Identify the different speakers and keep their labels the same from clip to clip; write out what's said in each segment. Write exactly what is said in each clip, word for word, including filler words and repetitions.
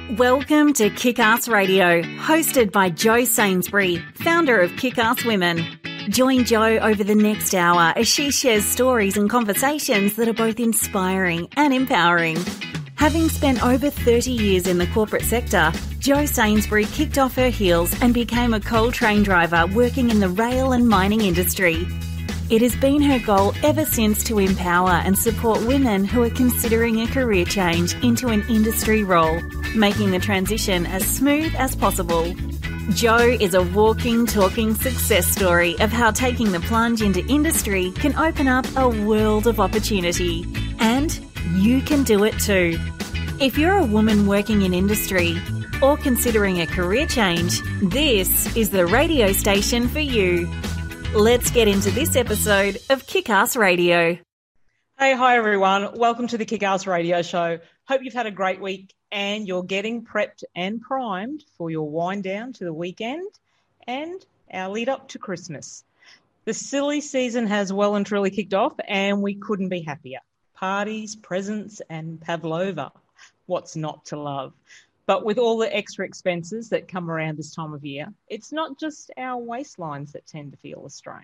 Speaker 1: Welcome to Kick-Ass Radio, hosted by Jo Sainsbury, founder of Kick-Ass Women. Join Jo over the next hour as she shares stories and conversations that are both inspiring and empowering. Having spent over thirty years in the corporate sector, Jo Sainsbury kicked off her heels and became a coal train driver working in the rail and mining industry. It has been her goal ever since to empower and support women who are considering a career change into an industry role, making the transition as smooth as possible. Jo is a walking, talking success story of how taking the plunge into industry can open up a world of opportunity. And you can do it too. If you're a woman working in industry or considering a career change, this is the radio station for you. Let's get into this episode of Kick-Ass Radio.
Speaker 2: Hey, hi everyone. Welcome to the Kick-Ass Radio Show. Hope you've had a great week and you're getting prepped and primed for your wind down to the weekend and our lead up to Christmas. The silly season has well and truly kicked off and we couldn't be happier. Parties, presents and pavlova. What's not to love? But with all the extra expenses that come around this time of year, it's not just our waistlines that tend to feel the strain.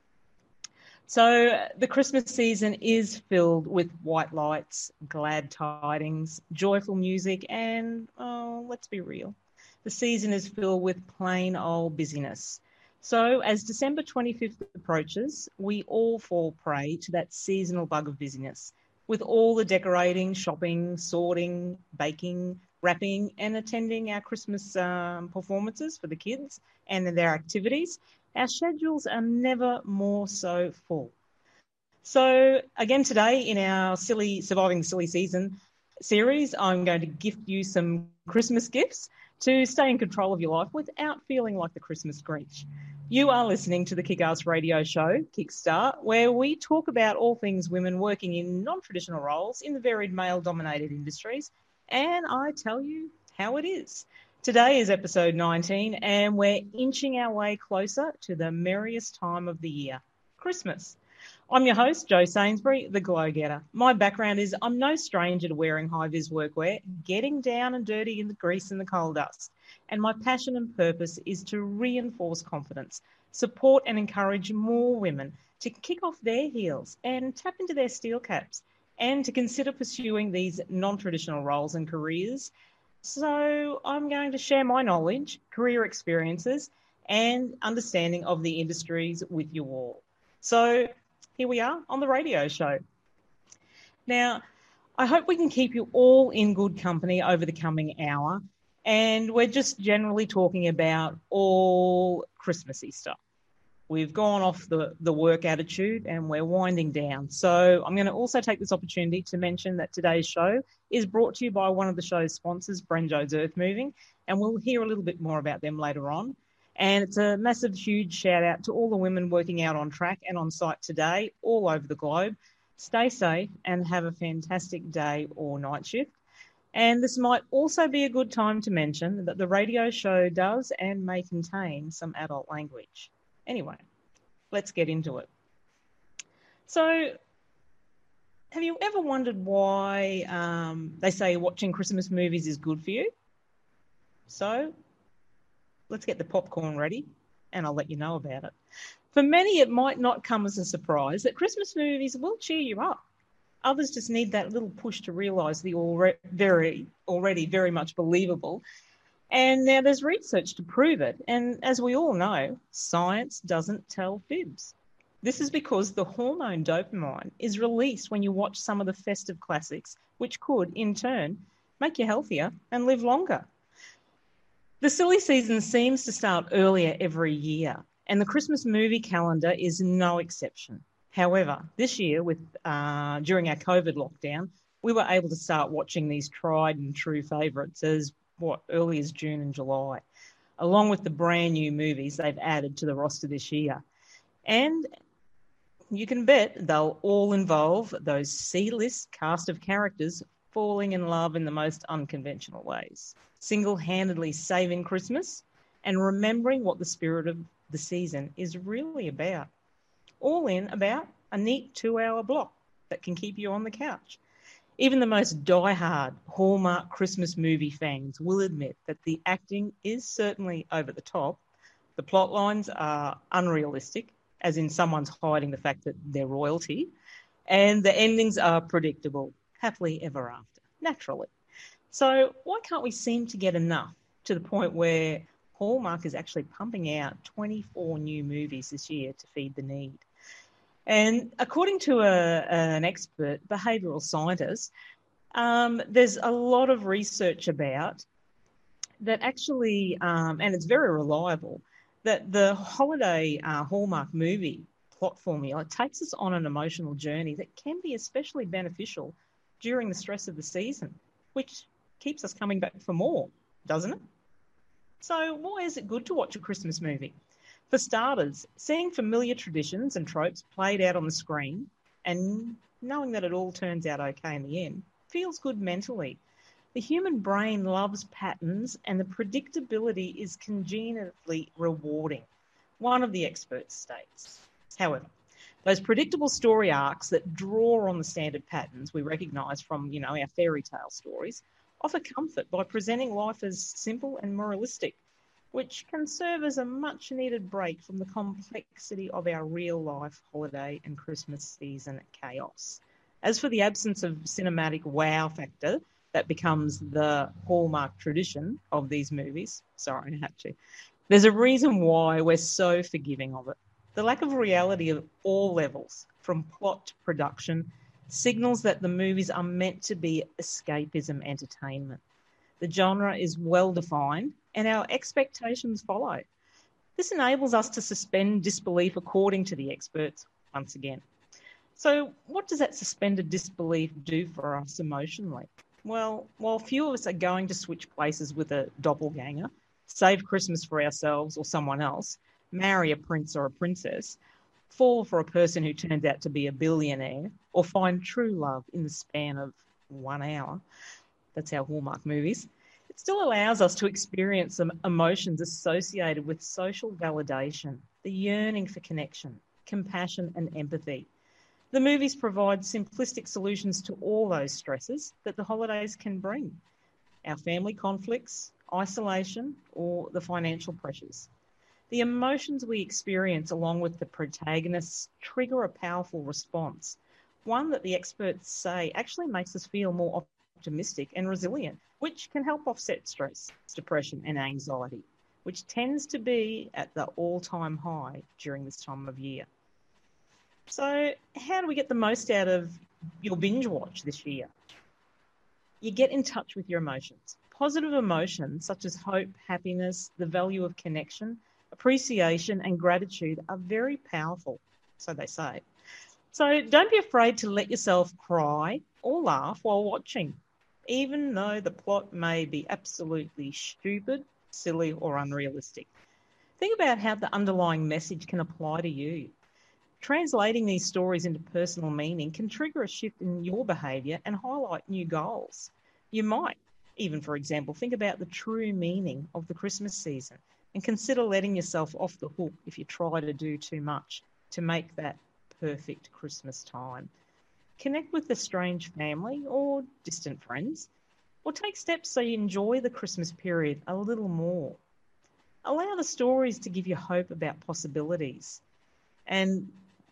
Speaker 2: So the Christmas season is filled with white lights, glad tidings, joyful music, and, oh, let's be real, the season is filled with plain old busyness. So as December twenty-fifth approaches, we all fall prey to that seasonal bug of busyness, with all the decorating, shopping, sorting, baking, wrapping and attending our Christmas um, performances for the kids and their activities. Our schedules are never more so full. So again today in our silly Surviving the Silly Season series, I'm going to gift you some Christmas gifts to stay in control of your life without feeling like the Christmas Grinch. You are listening to the Kick-Ass Radio Show, Kickstart, where we talk about all things women working in non-traditional roles in the varied male-dominated industries. And I tell you how it is. Today is episode nineteen, and we're inching our way closer to the merriest time of the year, Christmas. I'm your host, Jo Sainsbury, the Glow Getter. My background is I'm no stranger to wearing high-vis workwear, getting down and dirty in the grease and the coal dust. And my passion and purpose is to reinforce confidence, support and encourage more women to kick off their heels and tap into their steel caps, and to consider pursuing these non-traditional roles and careers. So I'm going to share my knowledge, career experiences, and understanding of the industries with you all. So here we are on the radio show. Now, I hope we can keep you all in good company over the coming hour, and we're just generally talking about all Christmassy stuff. We've gone off the, the work attitude and we're winding down. So I'm going to also take this opportunity to mention that today's show is brought to you by one of the show's sponsors, Brenjo's Earth Moving, and we'll hear a little bit more about them later on. And it's a massive, huge shout out to all the women working out on track and on site today all over the globe. Stay safe and have a fantastic day or night shift. And this might also be a good time to mention that the radio show does and may contain some adult language. Anyway, let's get into it. So, have you ever wondered why um, they say watching Christmas movies is good for you? So, let's get the popcorn ready and I'll let you know about it. For many, it might not come as a surprise that Christmas movies will cheer you up. Others just need that little push to realise the already very, already very much believable. And now there's research to prove it. And as we all know, science doesn't tell fibs. This is because the hormone dopamine is released when you watch some of the festive classics, which could, in turn, make you healthier and live longer. The silly season seems to start earlier every year, and the Christmas movie calendar is no exception. However, this year, with uh, during our COVID lockdown, we were able to start watching these tried and true favourites as what early as June and July, along with the brand new movies they've added to the roster this year. And you can bet they'll all involve those C-list cast of characters falling in love in the most unconventional ways, single-handedly saving Christmas and remembering what the spirit of the season is really about. All in about a neat two-hour block that can keep you on the couch. Even the most die-hard Hallmark Christmas movie fans will admit that the acting is certainly over the top. The plot lines are unrealistic, as in someone's hiding the fact that they're royalty, and the endings are predictable, happily ever after, naturally. So why can't we seem to get enough to the point where Hallmark is actually pumping out twenty-four new movies this year to feed the need? And according to a, an expert, behavioural scientist, um, there's a lot of research about that actually, um, and it's very reliable, that the holiday uh, Hallmark movie plot formula takes us on an emotional journey that can be especially beneficial during the stress of the season, which keeps us coming back for more, doesn't it? So why is it good to watch a Christmas movie? For starters, seeing familiar traditions and tropes played out on the screen and knowing that it all turns out okay in the end feels good mentally. The human brain loves patterns and the predictability is congenitally rewarding, one of the experts states. However, those predictable story arcs that draw on the standard patterns we recognise from, you know, our fairy tale stories offer comfort by presenting life as simple and moralistic, which can serve as a much-needed break from the complexity of our real-life holiday and Christmas season chaos. As for the absence of cinematic wow factor that becomes the hallmark tradition of these movies, sorry, I had to, there's a reason why we're so forgiving of it. The lack of reality at all levels, from plot to production, signals that the movies are meant to be escapism entertainment. The genre is well-defined, and our expectations follow. This enables us to suspend disbelief according to the experts, once again. So what does that suspended disbelief do for us emotionally? Well, while few of us are going to switch places with a doppelganger, save Christmas for ourselves or someone else, marry a prince or a princess, fall for a person who turns out to be a billionaire, or find true love in the span of one hour, that's our Hallmark movies, it still allows us to experience some emotions associated with social validation, the yearning for connection, compassion and empathy. The movies provide simplistic solutions to all those stresses that the holidays can bring. Our family conflicts, isolation, or the financial pressures. The emotions we experience along with the protagonists trigger a powerful response, one that the experts say actually makes us feel more optimistic and resilient, which can help offset stress, depression and anxiety, which tends to be at the all-time high during this time of year. So how do we get the most out of your binge watch this year? You get in touch with your emotions. Positive emotions such as hope, happiness, the value of connection, appreciation and gratitude are very powerful, so they say. So don't be afraid to let yourself cry or laugh while watching, even though the plot may be absolutely stupid, silly or unrealistic. Think about how the underlying message can apply to you. Translating these stories into personal meaning can trigger a shift in your behaviour and highlight new goals. You might even, for example, think about the true meaning of the Christmas season and consider letting yourself off the hook if you try to do too much to make that perfect Christmas time. Connect with a strange family or distant friends, or take steps so you enjoy the Christmas period a little more. Allow the stories to give you hope about possibilities. And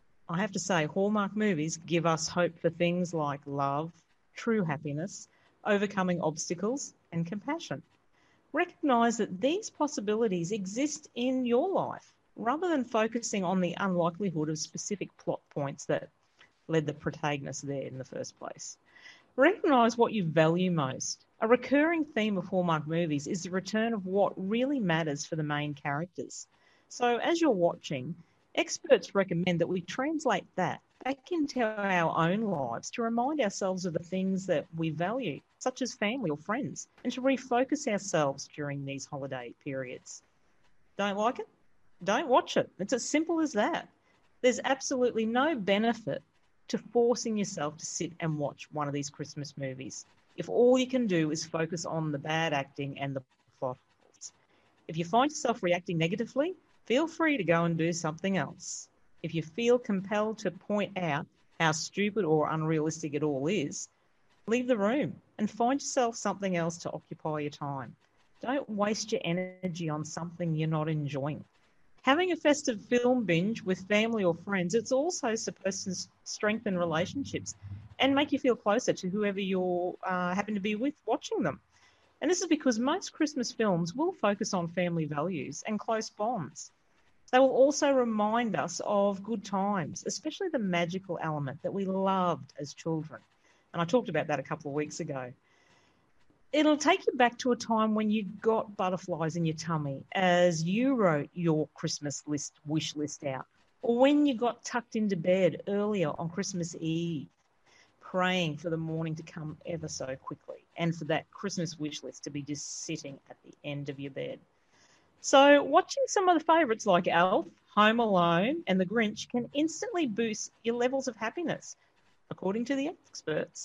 Speaker 2: I have to say, Hallmark movies give us hope for things like love, true happiness, overcoming obstacles, and compassion. Recognise that these possibilities exist in your life, rather than focusing on the unlikelihood of specific plot points that led the protagonist there in the first place. Recognise what you value most. A recurring theme of Hallmark movies is the return of what really matters for the main characters. So as you're watching, experts recommend that we translate that back into our own lives to remind ourselves of the things that we value, such as family or friends, and to refocus ourselves during these holiday periods. Don't like it? Don't watch it. It's as simple as that. There's absolutely no benefit to forcing yourself to sit and watch one of these Christmas movies if all you can do is focus on the bad acting and the plot holes. If you find yourself reacting negatively, feel free to go and do something else. If you feel compelled to point out how stupid or unrealistic it all is, leave the room and find yourself something else to occupy your time. Don't waste your energy on something you're not enjoying. Having a festive film binge with family or friends, it's also supposed to strengthen relationships and make you feel closer to whoever you uh, happen to be with watching them. And this is because most Christmas films will focus on family values and close bonds. They will also remind us of good times, especially the magical element that we loved as children. And I talked about that a couple of weeks ago. It'll take you back to a time when you got butterflies in your tummy as you wrote your Christmas list, wish list out, or when you got tucked into bed earlier on Christmas Eve, praying for the morning to come ever so quickly and for that Christmas wish list to be just sitting at the end of your bed. So watching some of the favourites like Elf, Home Alone and The Grinch can instantly boost your levels of happiness, according to the experts.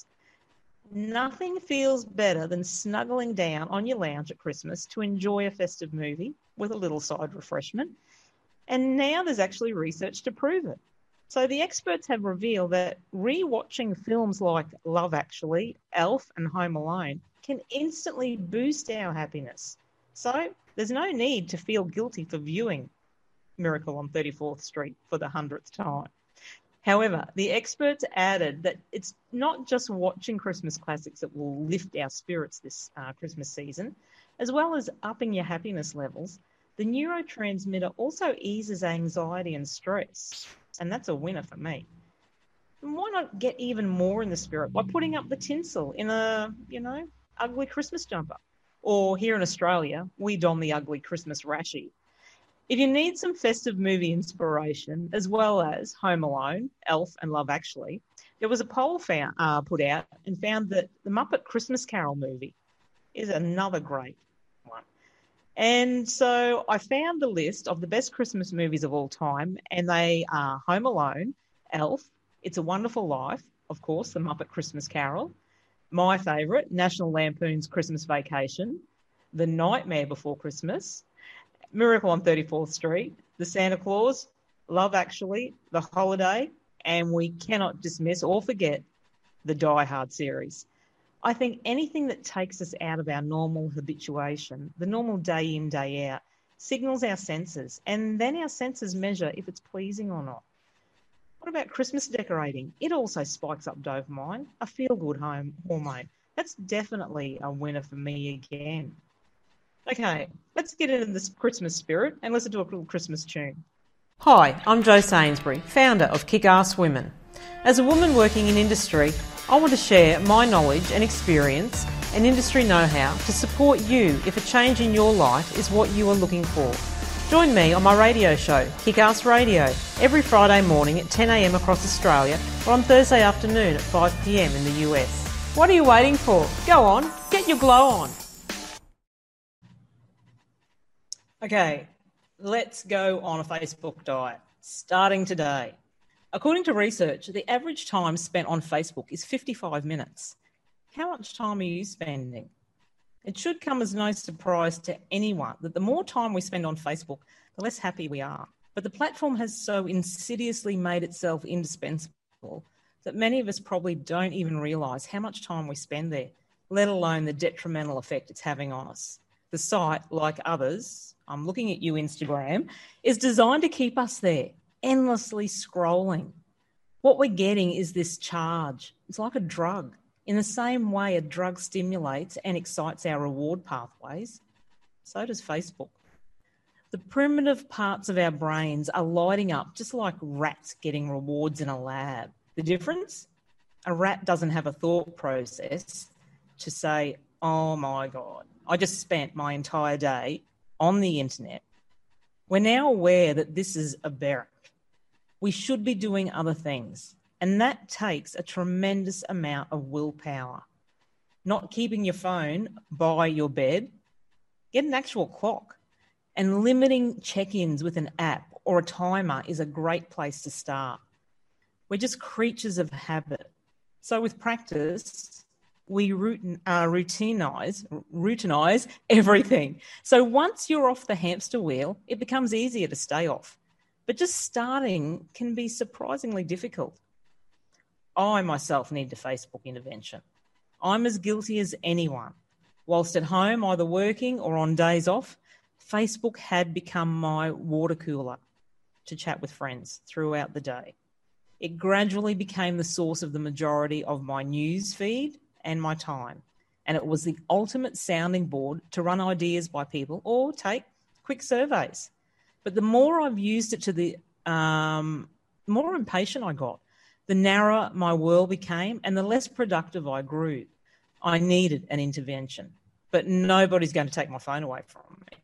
Speaker 2: Nothing feels better than snuggling down on your lounge at Christmas to enjoy a festive movie with a little side refreshment. And now there's actually research to prove it. So the experts have revealed that re-watching films like Love Actually, Elf and Home Alone can instantly boost our happiness. So there's no need to feel guilty for viewing Miracle on thirty-fourth Street for the hundredth time. However, the experts added that it's not just watching Christmas classics that will lift our spirits this uh, Christmas season, as well as upping your happiness levels. The neurotransmitter also eases anxiety and stress, and that's a winner for me. And why not get even more in the spirit by putting up the tinsel in a, you know, ugly Christmas jumper? Or here in Australia, we don the ugly Christmas rashie. If you need some festive movie inspiration, as well as Home Alone, Elf and Love Actually, there was a poll found, uh, put out and found that the Muppet Christmas Carol movie is another great one. And so I found the list of the best Christmas movies of all time, and they are Home Alone, Elf, It's a Wonderful Life, of course, the Muppet Christmas Carol, my favourite, National Lampoon's Christmas Vacation, The Nightmare Before Christmas, Miracle on thirty-fourth Street, The Santa Claus, Love Actually, The Holiday, and we cannot dismiss or forget the Die Hard series. I think anything that takes us out of our normal habituation, the normal day in, day out, signals our senses, and then our senses measure if it's pleasing or not. What about Christmas decorating? It also spikes up dopamine, a feel-good home hormone. That's definitely a winner for me again. Okay, let's get into this Christmas spirit and listen to a little Christmas tune.
Speaker 3: Hi, I'm Jo Sainsbury, founder of Kick-Ass Women. As a woman working in industry, I want to share my knowledge and experience and industry know-how to support you if a change in your life is what you are looking for. Join me on my radio show, Kick-Ass Radio, every Friday morning at ten a.m. across Australia or on Thursday afternoon at five p.m. in the U S. What are you waiting for? Go on, get your glow on.
Speaker 2: Okay, let's go on a Facebook diet, starting today. According to research, the average time spent on Facebook is fifty-five minutes. How much time are you spending? It should come as no surprise to anyone that the more time we spend on Facebook, the less happy we are. But the platform has so insidiously made itself indispensable that many of us probably don't even realise how much time we spend there, let alone the detrimental effect it's having on us. The site, like others, I'm looking at you, Instagram, is designed to keep us there, endlessly scrolling. What we're getting is this charge. It's like a drug. In the same way a drug stimulates and excites our reward pathways, so does Facebook. The primitive parts of our brains are lighting up just like rats getting rewards in a lab. The difference? A rat doesn't have a thought process to say, oh my God, I just spent my entire day on the internet. We're now aware that this is aberrant. We should be doing other things, and that takes a tremendous amount of willpower. Not keeping your phone by your bed, get an actual clock, and limiting check-ins with an app or a timer is a great place to start. We're just creatures of habit. So with practice, we routine, uh, routinize, routinize everything. So once you're off the hamster wheel, it becomes easier to stay off. But just starting can be surprisingly difficult. I myself need a Facebook intervention. I'm as guilty as anyone. Whilst at home, either working or on days off, Facebook had become my water cooler to chat with friends throughout the day. It gradually became the source of the majority of my news feed and my time. And it was the ultimate sounding board to run ideas by people or take quick surveys. But the more I've used it to the um, more impatient I got, the narrower my world became and the less productive I grew. I needed an intervention, but nobody's going to take my phone away from me.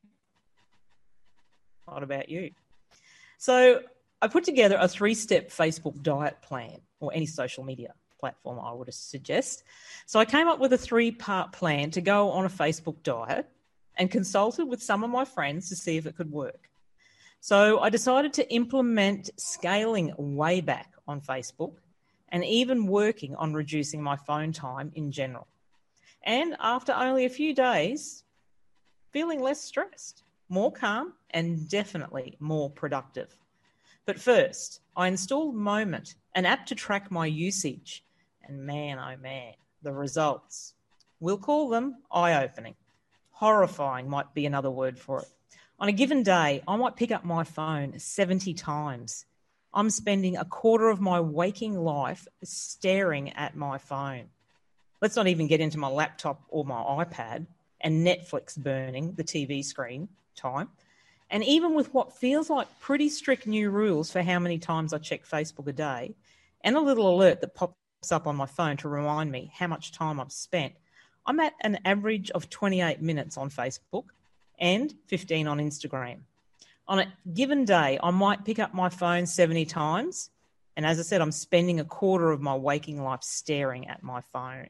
Speaker 2: What about you? So I put together a three-step Facebook diet plan, or any social media platform I would suggest. So I came up with a three-part plan to go on a Facebook diet and consulted with some of my friends to see if it could work. So I decided to implement scaling way back on Facebook and even working on reducing my phone time in general. And after only a few days, feeling less stressed, more calm, and definitely more productive. But first, I installed Moment, an app to track my usage. And man, oh man, the results. We'll call them eye-opening. Horrifying might be another word for it. On a given day, I might pick up my phone seventy times. I'm spending a quarter of my waking life staring at my phone. Let's not even get into my laptop or my iPad and Netflix burning the T V screen time. And even with what feels like pretty strict new rules for how many times I check Facebook a day and a little alert that pops up on my phone to remind me how much time I've spent, I'm at an average of twenty-eight minutes on Facebook and fifteen on Instagram. On a given day, I might pick up my phone seventy times. And as I said, I'm spending a quarter of my waking life staring at my phone.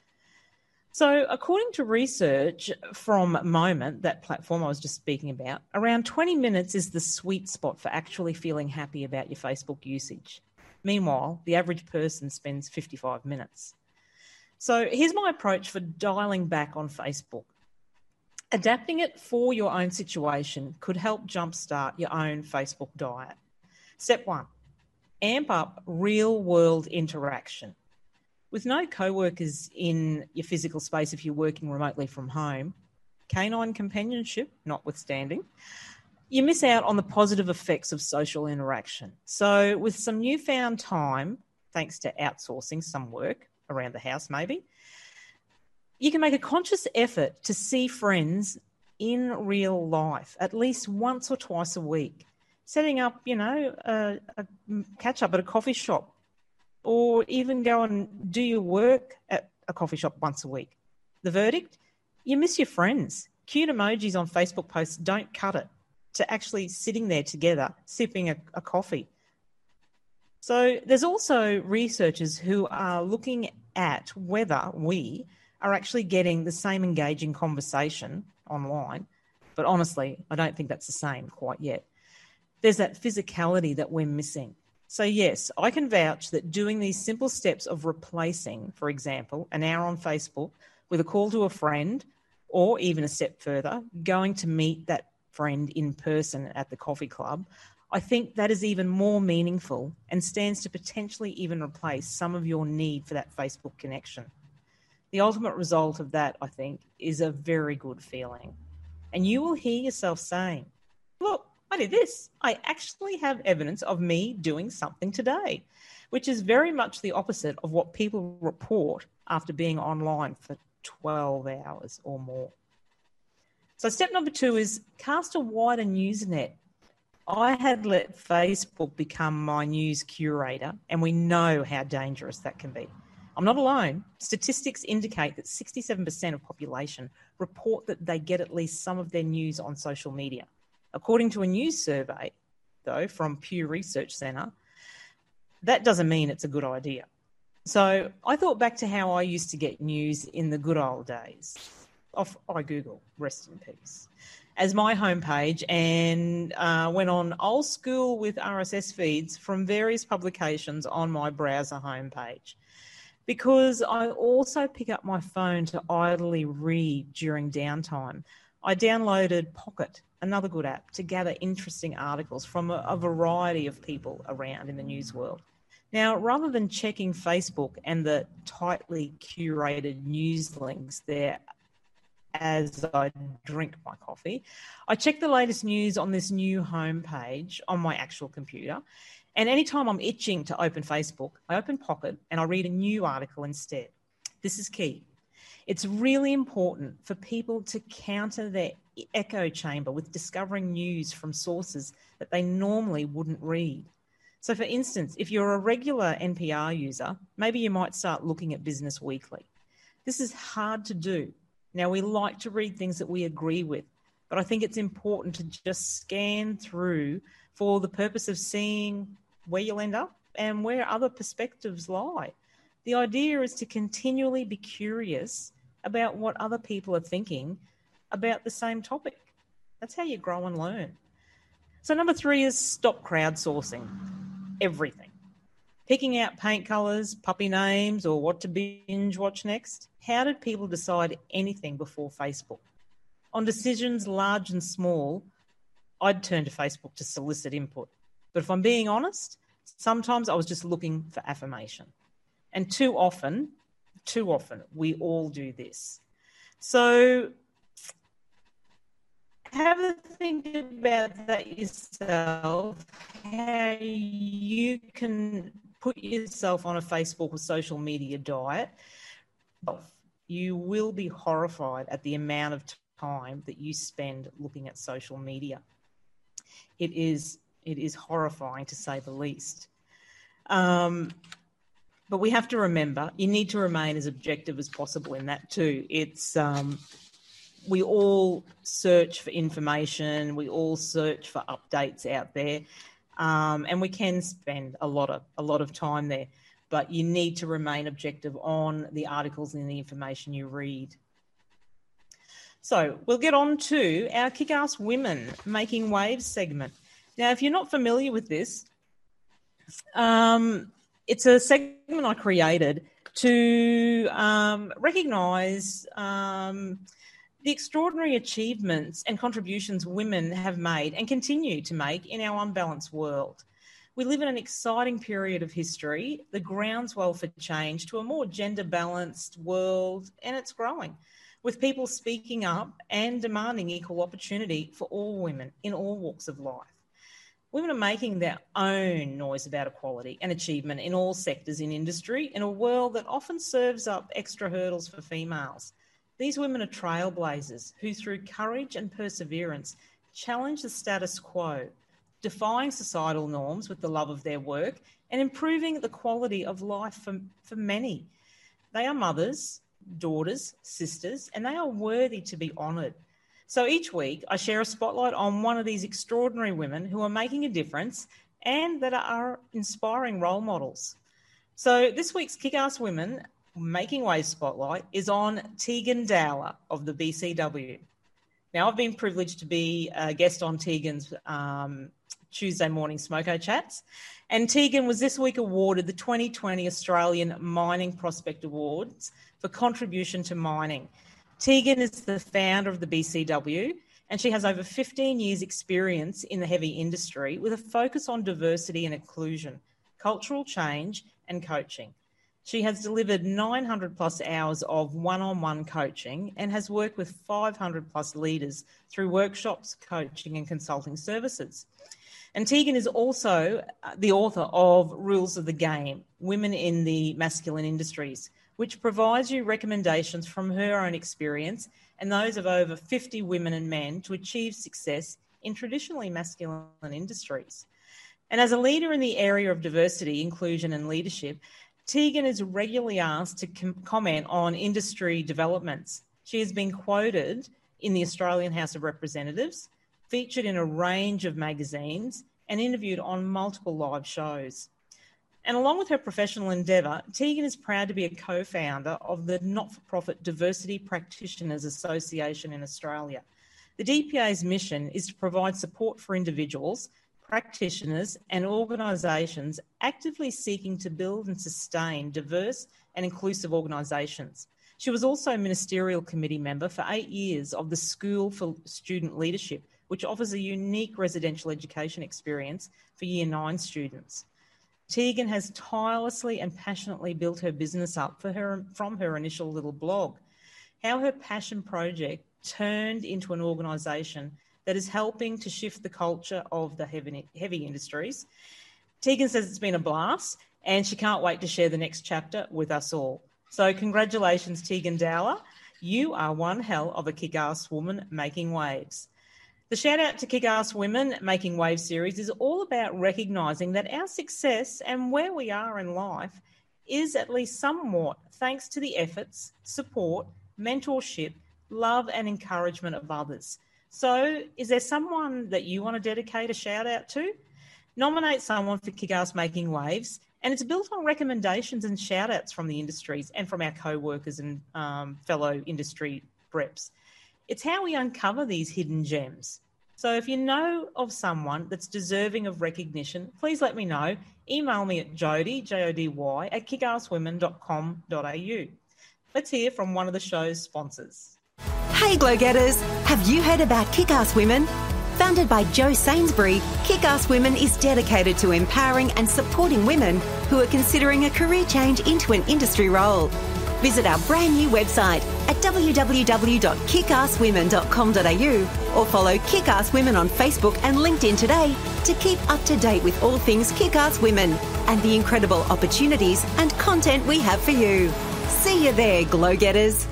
Speaker 2: So according to research from Moment, that platform I was just speaking about, around twenty minutes is the sweet spot for actually feeling happy about your Facebook usage. Meanwhile, the average person spends fifty-five minutes. So here's my approach for dialing back on Facebook. Adapting it for your own situation could help jumpstart your own Facebook diet. Step one, amp up real-world interaction. With no co-workers in your physical space if you're working remotely from home, canine companionship notwithstanding, you miss out on the positive effects of social interaction. So with some newfound time, thanks to outsourcing some work around the house maybe, you can make a conscious effort to see friends in real life at least once or twice a week, setting up, you know, a, a catch-up at a coffee shop, or even go and do your work at a coffee shop once a week. The verdict? You miss your friends. Cute emojis on Facebook posts don't cut it to actually sitting there together, sipping a, a coffee. So there's also researchers who are looking at whether we are actually getting the same engaging conversation online. But honestly, I don't think that's the same quite yet. There's that physicality that we're missing. So yes, I can vouch that doing these simple steps of replacing, for example, an hour on Facebook with a call to a friend, or even a step further, going to meet that friend in person at the coffee club, I think that is even more meaningful and stands to potentially even replace some of your need for that Facebook connection. The ultimate result of that, I think, is a very good feeling. And you will hear yourself saying, look, I did this. I actually have evidence of me doing something today, which is very much the opposite of what people report after being online for twelve hours or more. So step number two is cast a wider news net. I had let Facebook become my news curator, and we know how dangerous that can be. I'm not alone. Statistics indicate that sixty-seven percent of population report that they get at least some of their news on social media. According to a news survey, though, from Pew Research Centre, that doesn't mean it's a good idea. So I thought back to how I used to get news in the good old days. Off iGoogle, rest in peace, as my homepage, and uh, went on old school with R S S feeds from various publications on my browser homepage. Because I also pick up my phone to idly read during downtime, I downloaded Pocket, another good app, to gather interesting articles from a, a variety of people around in the news world. Now, rather than checking Facebook and the tightly curated news links there as I drink my coffee, I check the latest news on this new homepage on my actual computer. And anytime I'm itching to open Facebook, I open Pocket and I read a new article instead. This is key. It's really important for people to counter their echo chamber with discovering news from sources that they normally wouldn't read. So, for instance, if you're a regular N P R user, maybe you might start looking at Business Weekly. This is hard to do. Now, we like to read things that we agree with, but I think it's important to just scan through for the purpose of seeing where you'll end up and where other perspectives lie. The idea is to continually be curious about what other people are thinking about the same topic. That's how you grow and learn. So number three is stop crowdsourcing everything. Picking out paint colours, puppy names, or what to binge watch next. How did people decide anything before Facebook? On decisions large and small, I'd turn to Facebook to solicit input. But if I'm being honest, sometimes I was just looking for affirmation. And too often, too often, we all do this. So have a think about that yourself, how you can put yourself on a Facebook or social media diet. You will be horrified at the amount of time that you spend looking at social media. It is, it is horrifying, to say the least. Um, but we have to remember, you need to remain as objective as possible in that too. It's... Um, We all search for information. We all search for updates out there, um, and we can spend a lot of a lot of time there. But you need to remain objective on the articles and the information you read. So we'll get on to our Kick-Ass Women Making Waves segment. Now, if you're not familiar with this, um, it's a segment I created to um, recognise um, the extraordinary achievements and contributions women have made and continue to make in our unbalanced world. We live in an exciting period of history, the groundswell for change to a more gender-balanced world, and it's growing, with people speaking up and demanding equal opportunity for all women in all walks of life. Women are making their own noise about equality and achievement in all sectors in industry in a world that often serves up extra hurdles for females. These women are trailblazers who, through courage and perseverance, challenge the status quo, defying societal norms with the love of their work and improving the quality of life for, for many. They are mothers, daughters, sisters, and they are worthy to be honoured. So each week I share a spotlight on one of these extraordinary women who are making a difference and that are inspiring role models. So this week's Kick-Ass Women Making Waves Spotlight is on Tegan Dowler of the B C W. Now, I've been privileged to be a guest on Tegan's um, Tuesday morning Smoko Chats, and Tegan was this week awarded the twenty twenty Australian Mining Prospect Awards for contribution to mining. Tegan is the founder of the B C W, and she has over fifteen years' experience in the heavy industry with a focus on diversity and inclusion, cultural change and coaching. She has delivered nine hundred plus hours of one-on-one coaching and has worked with five hundred plus leaders through workshops, coaching and consulting services. And Tegan is also the author of Rules of the Game, Women in the Masculine Industries, which provides you recommendations from her own experience and those of over fifty women and men to achieve success in traditionally masculine industries. And as a leader in the area of diversity, inclusion and leadership, Tegan is regularly asked to com- comment on industry developments. She has been quoted in the Australian House of Representatives, featured in a range of magazines, and interviewed on multiple live shows. And along with her professional endeavour, Tegan is proud to be a co-founder of the not-for-profit Diversity Practitioners Association in Australia. The D P A's mission is to provide support for individuals, practitioners and organisations actively seeking to build and sustain diverse and inclusive organisations. She was also a ministerial committee member for eight years of the School for Student Leadership, which offers a unique residential education experience for Year nine students. Tegan has tirelessly and passionately built her business up for her from her initial little blog. How her passion project turned into an organisation that is helping to shift the culture of the heavy, heavy industries. Tegan says it's been a blast and she can't wait to share the next chapter with us all. So congratulations, Tegan Dowler. You are one hell of a kick-ass woman making waves. The Shout Out to Kick-Ass Women Making Waves series is all about recognising that our success and where we are in life is at least somewhat thanks to the efforts, support, mentorship, love and encouragement of others. So is there someone that you want to dedicate a shout out to? Nominate someone for Kick-Ass Making Waves, and it's built on recommendations and shout outs from the industries and from our co-workers and um, fellow industry reps. It's how we uncover these hidden gems. So if you know of someone that's deserving of recognition, please let me know. Email me at Jody, J O D Y, at kick ass women dot com dot a u. Let's hear from one of the show's sponsors.
Speaker 4: Hey Glow-Getters, have you heard about Kick-Ass Women? Founded by Jo Sainsbury, Kick-Ass Women is dedicated to empowering and supporting women who are considering a career change into an industry role. Visit our brand new website at w w w dot kick ass women dot com dot a u or follow Kick-Ass Women on Facebook and LinkedIn today to keep up to date with all things Kick-Ass Women and the incredible opportunities and content we have for you. See you there, Glow-Getters.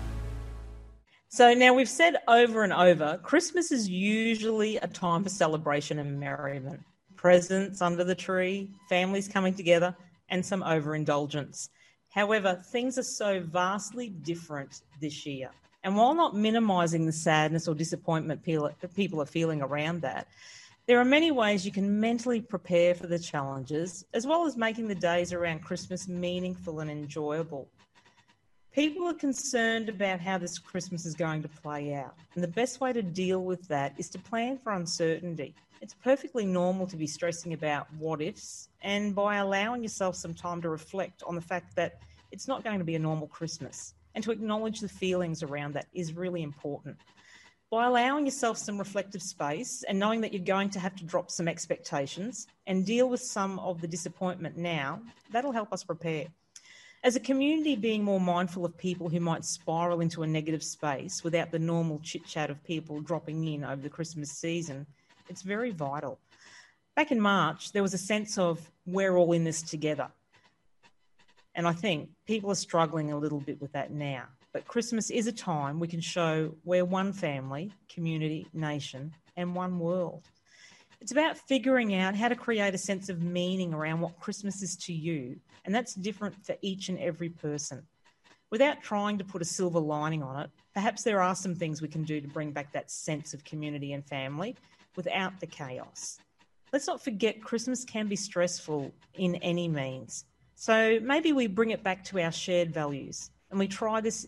Speaker 2: So now we've said over and over, Christmas is usually a time for celebration and merriment. Presents under the tree, families coming together, and some overindulgence. However, things are so vastly different this year. And while not minimising the sadness or disappointment people are feeling around that, there are many ways you can mentally prepare for the challenges, as well as making the days around Christmas meaningful and enjoyable. People are concerned about how this Christmas is going to play out, and the best way to deal with that is to plan for uncertainty. It's perfectly normal to be stressing about what ifs, and by allowing yourself some time to reflect on the fact that it's not going to be a normal Christmas, and to acknowledge the feelings around that is really important. By allowing yourself some reflective space and knowing that you're going to have to drop some expectations and deal with some of the disappointment now, that'll help us prepare. As a community, being more mindful of people who might spiral into a negative space without the normal chit-chat of people dropping in over the Christmas season, it's very vital. Back in March, there was a sense of we're all in this together. And I think people are struggling a little bit with that now. But Christmas is a time we can show we're one family, community, nation, and one world. It's about figuring out how to create a sense of meaning around what Christmas is to you, and that's different for each and every person. Without trying to put a silver lining on it, perhaps there are some things we can do to bring back that sense of community and family without the chaos. Let's not forget Christmas can be stressful in any means. So maybe we bring it back to our shared values and we try this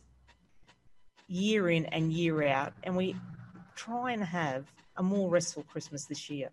Speaker 2: year in and year out, and we try and have a more restful Christmas this year.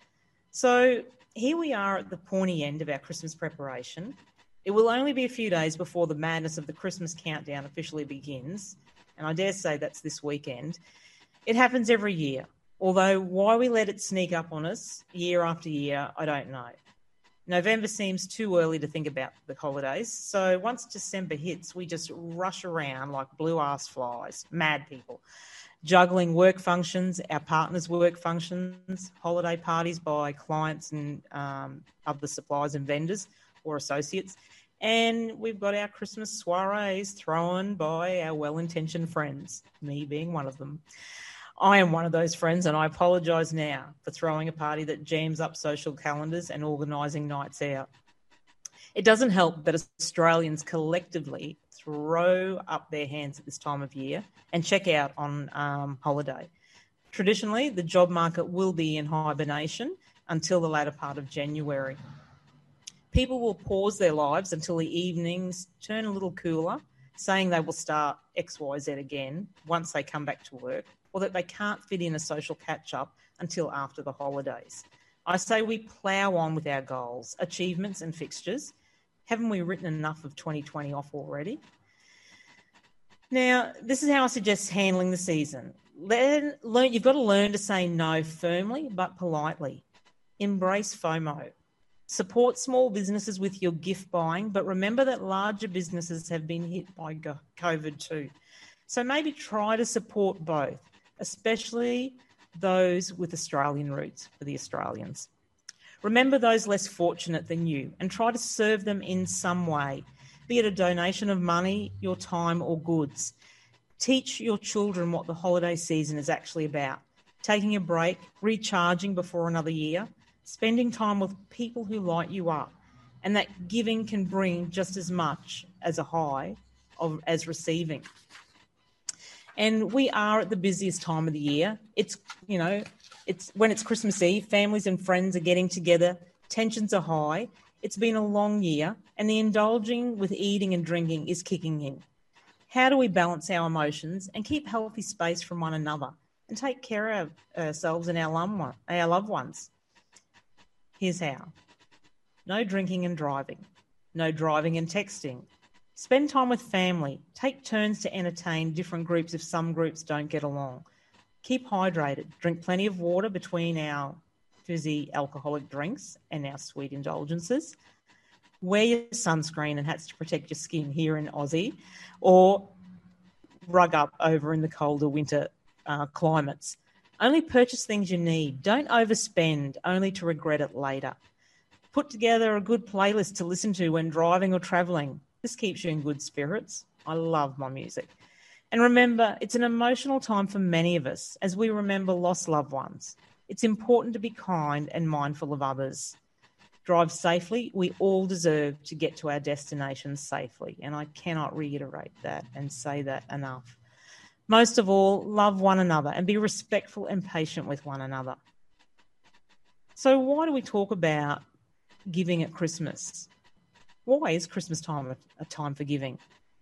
Speaker 2: So here we are at the pointy end of our Christmas preparation. It will only be a few days before the madness of the Christmas countdown officially begins, and I dare say that's this weekend. It happens every year, although why we let it sneak up on us year after year, I don't know. November seems too early to think about the holidays, so once December hits, we just rush around like blue-ass flies, mad people, juggling work functions, our partners' work functions, holiday parties by clients and um, other suppliers and vendors or associates, and we've got our Christmas soirees thrown by our well-intentioned friends, me being one of them. I am one of those friends, and I apologise now for throwing a party that jams up social calendars and organising nights out. It doesn't help that Australians collectively throw up their hands at this time of year and check out on um, holiday. Traditionally, the job market will be in hibernation until the latter part of January. People will pause their lives until the evenings turn a little cooler, saying they will start X Y Z again once they come back to work, or that they can't fit in a social catch-up until after the holidays. I say we plough on with our goals, achievements and fixtures. Haven't we written enough of twenty twenty off already? Now, this is how I suggest handling the season. Learn, learn, you've got to learn to say no firmly but politely. Embrace FOMO. Support small businesses with your gift buying, but remember that larger businesses have been hit by COVID too. So maybe try to support both, especially those with Australian roots for the Australians. Remember those less fortunate than you and try to serve them in some way, be it a donation of money, your time or goods. Teach your children what the holiday season is actually about. Taking a break, recharging before another year, spending time with people who light you up, and that giving can bring just as much as a high of, as receiving. And we are at the busiest time of the year. It's, you know, it's when it's Christmas Eve, families and friends are getting together, tensions are high. It's been a long year, and the indulging with eating and drinking is kicking in. How do we balance our emotions and keep healthy space from one another and take care of ourselves and our loved ones? Here's how. No drinking and driving. No driving and texting. Spend time with family. Take turns to entertain different groups if some groups don't get along. Keep hydrated. Drink plenty of water between our fizzy alcoholic drinks and our sweet indulgences. Wear your sunscreen and hats to protect your skin here in Aussie, or rug up over in the colder winter uh, climates. Only purchase things you need. Don't overspend, only to regret it later. Put together a good playlist to listen to when driving or travelling. This keeps you in good spirits. I love my music. And remember, it's an emotional time for many of us as we remember lost loved ones. It's important to be kind and mindful of others. Drive safely. We all deserve to get to our destinations safely, and I cannot reiterate that and say that enough. Most of all, love one another and be respectful and patient with one another. So why do we talk about giving at Christmas? Why is Christmas time a time for giving?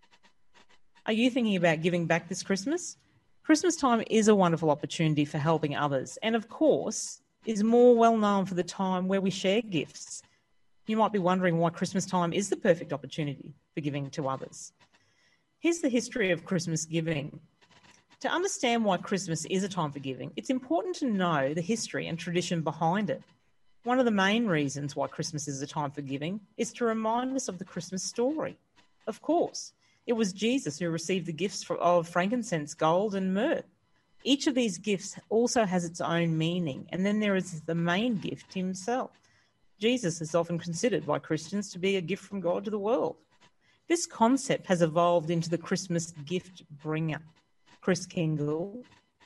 Speaker 2: Are you thinking about giving back this Christmas? Christmas time is a wonderful opportunity for helping others, and of course is more well known for the time where we share gifts. You might be wondering why Christmas time is the perfect opportunity for giving to others. Here's the history of Christmas giving. To understand why Christmas is a time for giving, it's important to know the history and tradition behind it. One of the main reasons why Christmas is a time for giving is to remind us of the Christmas story. Of course, it was Jesus who received the gifts of frankincense, gold, and myrrh. Each of these gifts also has its own meaning, and then there is the main gift himself. Jesus is often considered by Christians to be a gift from God to the world. This concept has evolved into the Christmas gift bringer, Kris Kringle,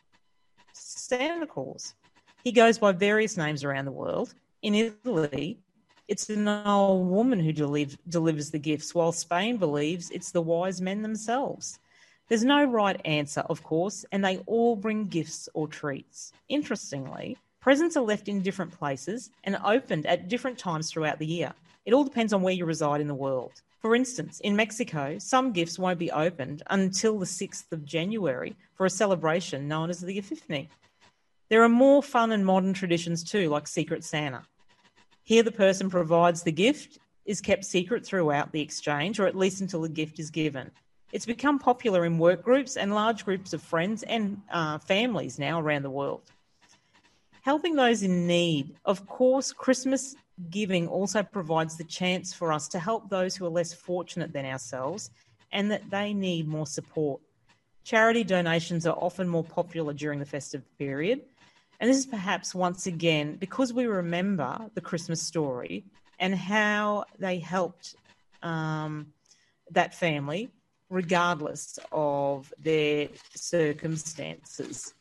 Speaker 2: Santa Claus. He goes by various names around the world. In Italy, it's an old woman who deliv- delivers the gifts, while Spain believes it's the wise men themselves. There's no right answer, of course, and they all bring gifts or treats. Interestingly, presents are left in different places and opened at different times throughout the year. It all depends on where you reside in the world. For instance, in Mexico, some gifts won't be opened until the sixth of January for a celebration known as the Epiphany. There are more fun and modern traditions too, like Secret Santa. Here the person provides the gift, is kept secret throughout the exchange, or at least until the gift is given. It's become popular in work groups and large groups of friends and uh, families now around the world. Helping those in need. Of course, Christmas giving also provides the chance for us to help those who are less fortunate than ourselves and that they need more support. Charity donations are often more popular during the festive period. And this is perhaps once again because we remember the Christmas story and how they helped um, that family regardless of their circumstances.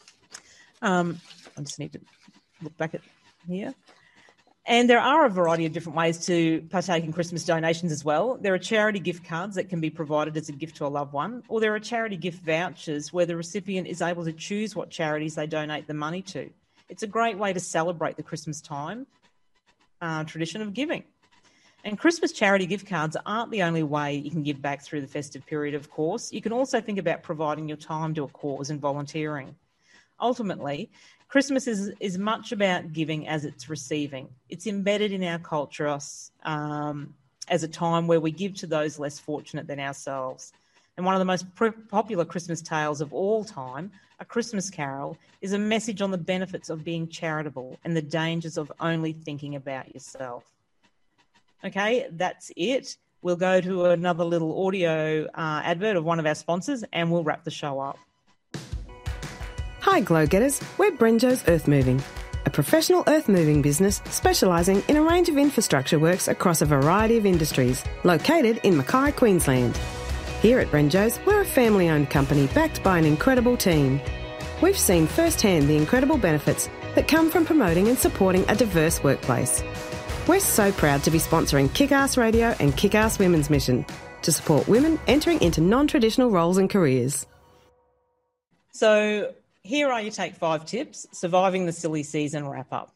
Speaker 2: Um, I just need to look back at here. And there are a variety of different ways to partake in Christmas donations as well. There are charity gift cards that can be provided as a gift to a loved one, or there are charity gift vouchers where the recipient is able to choose what charities they donate the money to. It's a great way to celebrate the Christmas time uh, tradition of giving. And Christmas charity gift cards aren't the only way you can give back through the festive period, of course. You can also think about providing your time to a cause and volunteering. Ultimately, Christmas is, is much about giving as it's receiving. It's embedded in our culture um, as a time where we give to those less fortunate than ourselves. And one of the most pr- popular Christmas tales of all time, A Christmas Carol, is a message on the benefits of being charitable and the dangers of only thinking about yourself. Okay, that's it. We'll go to another little audio uh, advert of one of our sponsors and we'll wrap the show up.
Speaker 5: Hi Glow Getters, we're Brenjo's Earth Moving, a professional earth moving business specialising in a range of infrastructure works across a variety of industries, located in Mackay, Queensland. Here at Brenjo's, we're a family-owned company backed by an incredible team. We've seen firsthand the incredible benefits that come from promoting and supporting a diverse workplace. We're so proud to be sponsoring Kick-Ass Radio and Kick-Ass Women's Mission to support women entering into non-traditional roles and careers.
Speaker 2: So here are your Take Five tips, surviving the silly season wrap-up.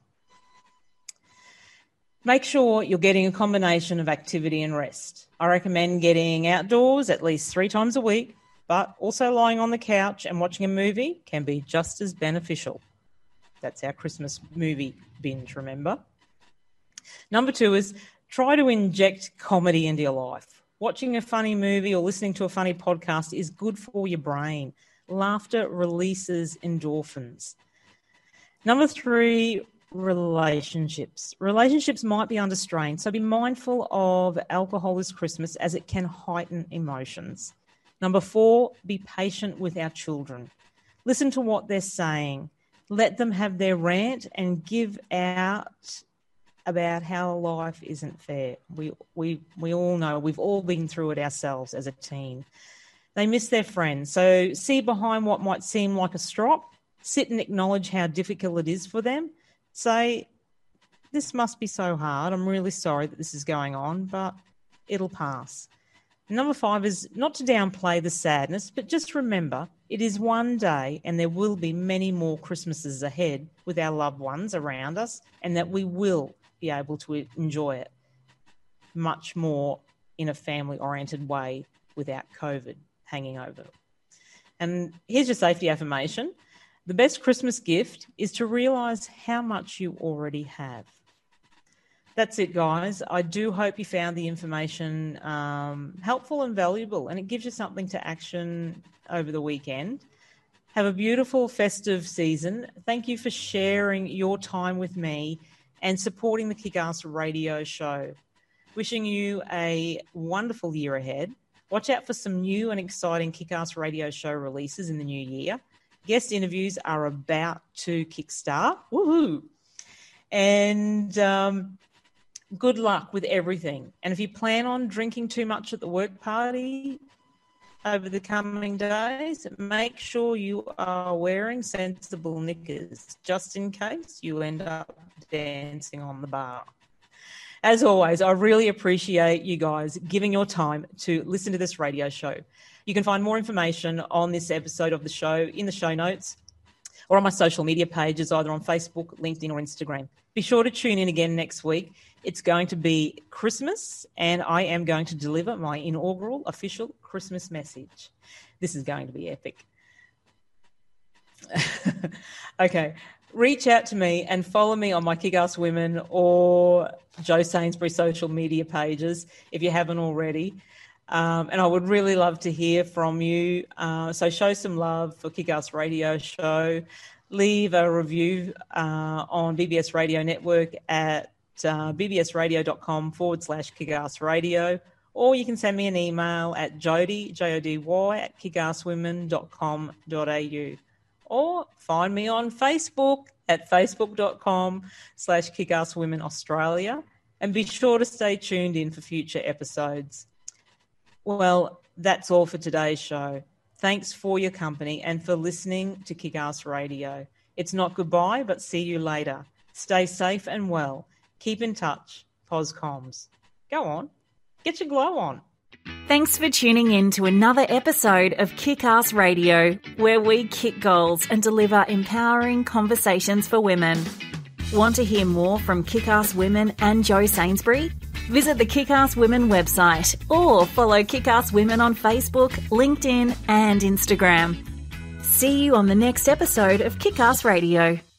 Speaker 2: Make sure you're getting a combination of activity and rest. I recommend getting outdoors at least three times a week, but also lying on the couch and watching a movie can be just as beneficial. That's our Christmas movie binge, remember? Number two is try to inject comedy into your life. Watching a funny movie or listening to a funny podcast is good for your brain. Laughter releases endorphins. Number three, relationships. Relationships might be under strain, so be mindful of alcohol this Christmas as it can heighten emotions. Number four, be patient with our children. Listen to what they're saying. Let them have their rant and give out about how life isn't fair. We we we all know, we've all been through it ourselves as a teen. They miss their friends, so see behind what might seem like a strop, sit and acknowledge how difficult it is for them. Say, this must be so hard. I'm really sorry that this is going on, but it'll pass. Number five is not to downplay the sadness, but just remember it is one day and there will be many more Christmases ahead with our loved ones around us, and that we will be able to enjoy it much more in a family-oriented way without COVID hanging over. And here's your safety affirmation. The best Christmas gift is to realise how much you already have. That's it, guys. I do hope you found the information um, helpful and valuable, and it gives you something to action over the weekend. Have a beautiful festive season. Thank you for sharing your time with me and supporting the Kick-Ass Radio Show. Wishing you a wonderful year ahead. Watch out for some new and exciting Kick-Ass Radio Show releases in the new year. Guest interviews are about to kickstart. Woohoo! And um, good luck with everything. And if you plan on drinking too much at the work party over the coming days, make sure you are wearing sensible knickers, just in case you end up dancing on the bar. As always, I really appreciate you guys giving your time to listen to this radio show. You can find more information on this episode of the show in the show notes or on my social media pages, either on Facebook, LinkedIn, or Instagram. Be sure to tune in again next week. It's going to be Christmas, and I am going to deliver my inaugural official Christmas message. This is going to be epic. Okay, reach out to me and follow me on my Kick-Ass Women or Joe Sainsbury social media pages if you haven't already. Um, and I would really love to hear from you. Uh, so show some love for Kick-Ass Radio Show. Leave a review uh, on B B S Radio Network at uh, bbsradio.com forward slash Kick-Ass Radio. Or you can send me an email at jody, J O D Y, at kickasswomen dot com dot a u. Or find me on Facebook at facebook.com slash kickasswomen Australia. And be sure to stay tuned in for future episodes. Well, that's all for today's show. Thanks for your company and for listening to Kick-Ass Radio. It's not goodbye, but see you later. Stay safe and well. Keep in touch. Poscoms. Go on. Get your glow on.
Speaker 1: Thanks for tuning in to another episode of Kick-Ass Radio, where we kick goals and deliver empowering conversations for women. Want to hear more from Kick-Ass Women and Joe Sainsbury? Visit the Kick-Ass Women website or follow Kick-Ass Women on Facebook, LinkedIn and Instagram. See you on the next episode of Kick-Ass Radio.